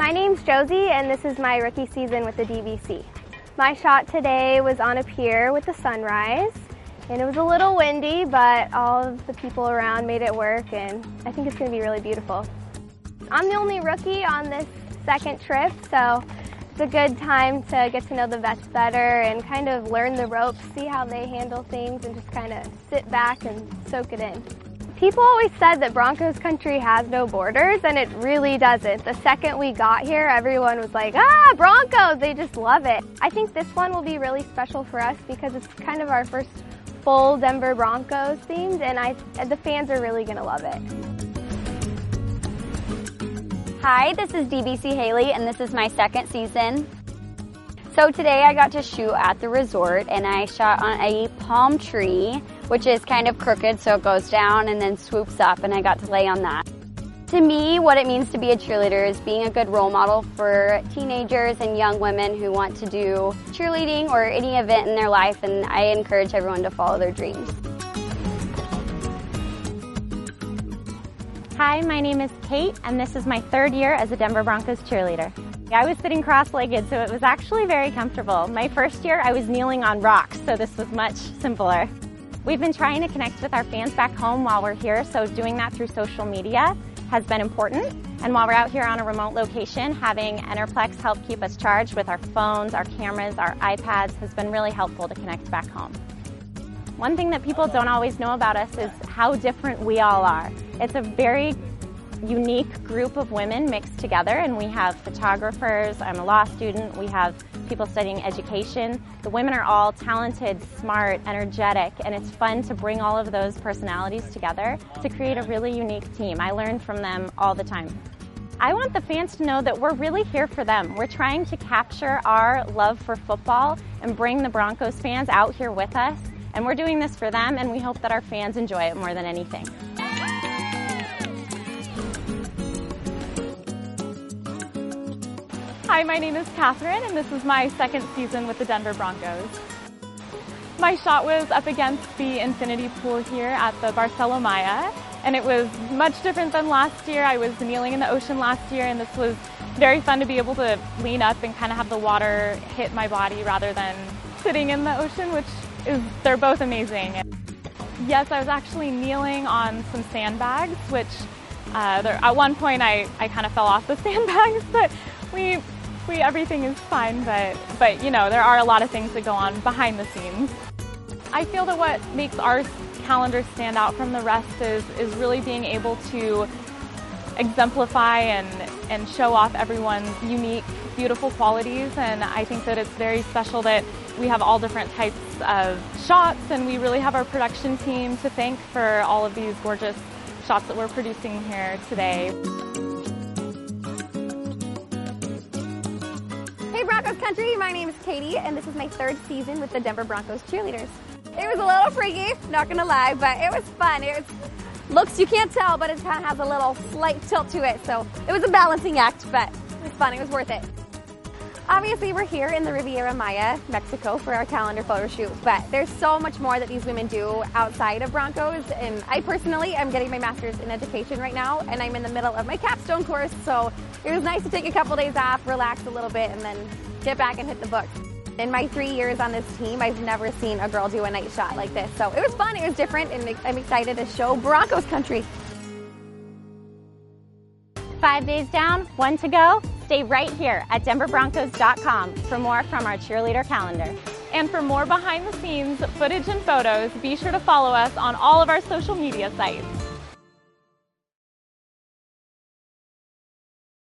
My name's Josie, and this is my rookie season with the DBC. My shot today was on a pier with the sunrise, and it was a little windy, but all of the people around made it work, and I think it's going to be really beautiful. I'm the only rookie on this second trip, so it's a good time to get to know the vets better and kind of learn the ropes, see how they handle things, and just kind of sit back and soak it in. People always said that Broncos country has no borders, and it really doesn't. The second we got here, everyone was like, ah, Broncos! They just love it. I think this one will be really special for us because it's kind of our first full Denver Broncos themed, and the fans are really going to love it. Hi, this is DBC Haley, and this is my second season. So today I got to shoot at the resort, and I shot on a palm tree, which is kind of crooked, so it goes down and then swoops up, and I got to lay on that. To me, what it means to be a cheerleader is being a good role model for teenagers and young women who want to do cheerleading or any event in their life, and I encourage everyone to follow their dreams. Hi, my name is Kate, and this is my third year as a Denver Broncos cheerleader. I was sitting cross-legged, so it was actually very comfortable. My first year, I was kneeling on rocks, so this was much simpler. We've been trying to connect with our fans back home while we're here, so doing that through social media has been important. And while we're out here on a remote location, having Enerplex help keep us charged with our phones, our cameras, our iPads has been really helpful to connect back home. One thing that people don't always know about us is how different we all are. It's a very unique group of women mixed together, and we have photographers, I'm a law student, we have people studying education. The women are all talented, smart, energetic, and it's fun to bring all of those personalities together to create a really unique team. I learn from them all the time. I want the fans to know that we're really here for them. We're trying to capture our love for football and bring the Broncos fans out here with us, and we're doing this for them, and we hope that our fans enjoy it more than anything. Hi, my name is Catherine, and this is my second season with the Denver Broncos. My shot was up against the infinity pool here at the Barcelo Maya, and it was much different than last year. I was kneeling in the ocean last year, and this was very fun to be able to lean up and kind of have the water hit my body rather than sitting in the ocean, they're both amazing. Yes, I was actually kneeling on some sandbags, which at one point I kind of fell off the sandbags, but everything is fine, but you know, there are a lot of things that go on behind the scenes. I feel that what makes our calendar stand out from the rest is really being able to exemplify and show off everyone's unique, beautiful qualities, and I think that it's very special that we have all different types of shots, and we really have our production team to thank for all of these gorgeous shots that we're producing here today. Hey Broncos country, my name is Katie, and this is my third season with the Denver Broncos cheerleaders. It was a little freaky, not gonna lie, but it was fun. It looks, you can't tell, but it kind of has a little slight tilt to it, so it was a balancing act, but it was fun, it was worth it. Obviously, we're here in the Riviera Maya, Mexico, for our calendar photo shoot, but there's so much more that these women do outside of Broncos, and I personally am getting my master's in education right now, and I'm in the middle of my capstone course, so it was nice to take a couple days off, relax a little bit, and then get back and hit the books. In my 3 years on this team, I've never seen a girl do a night shot like this, so it was fun, it was different, and I'm excited to show Broncos country. 5 days down, 1 to go. Stay right here at denverbroncos.com for more from our cheerleader calendar. And for more behind the scenes footage and photos, be sure to follow us on all of our social media sites.